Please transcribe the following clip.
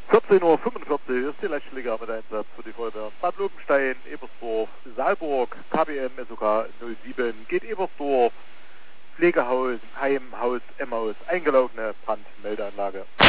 14:45 Uhr ist die Letztliga mit Einsatz für die Feuerwehr Bad Lobenstein, Ebersdorf, Saalburg, KBM SOK 07, geht Ebersdorf, Pflegehaus, Heim, Haus, Emmaus, eingelaufene Brandmeldeanlage.